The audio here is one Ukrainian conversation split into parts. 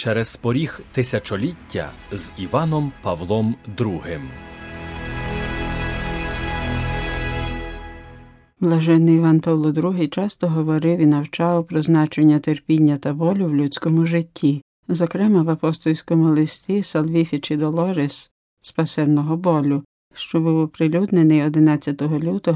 через поріг тисячоліття з Іваном Павлом II. Блаженний Іван Павло II часто говорив і навчав про значення терпіння та болю в людському житті, зокрема в апостольському листі Salvifici Doloris «Спасенного болю», що був оприлюднений 11 лютого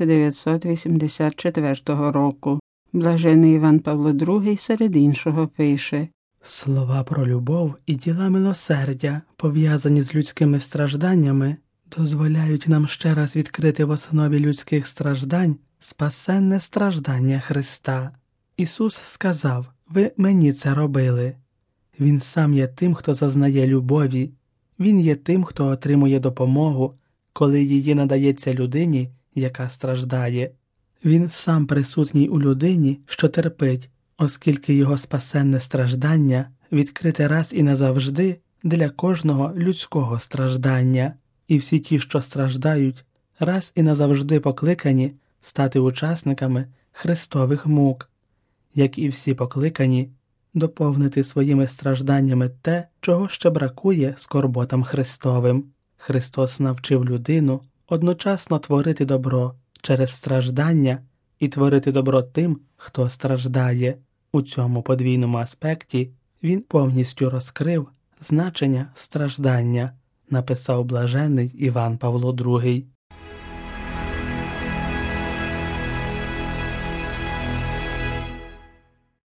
1984 року. Блажений Іван Павло II серед іншого пише: «Слова про любов і діла милосердя, пов'язані з людськими стражданнями, дозволяють нам ще раз відкрити в основі людських страждань спасенне страждання Христа. Ісус сказав: «Ви мені це робили». Він сам є тим, хто зазнає любові. Він є тим, хто отримує допомогу, коли її надається людині, яка страждає. Він сам присутній у людині, що терпить, оскільки його спасенне страждання відкрите раз і назавжди для кожного людського страждання. І всі ті, що страждають, раз і назавжди покликані стати учасниками Христових мук, як і всі покликані доповнити своїми стражданнями те, чого ще бракує скорботам Христовим. Христос навчив людину одночасно творити добро через страждання і творити добро тим, хто страждає. У цьому подвійному аспекті він повністю розкрив значення страждання, написав блаженний Іван Павло II.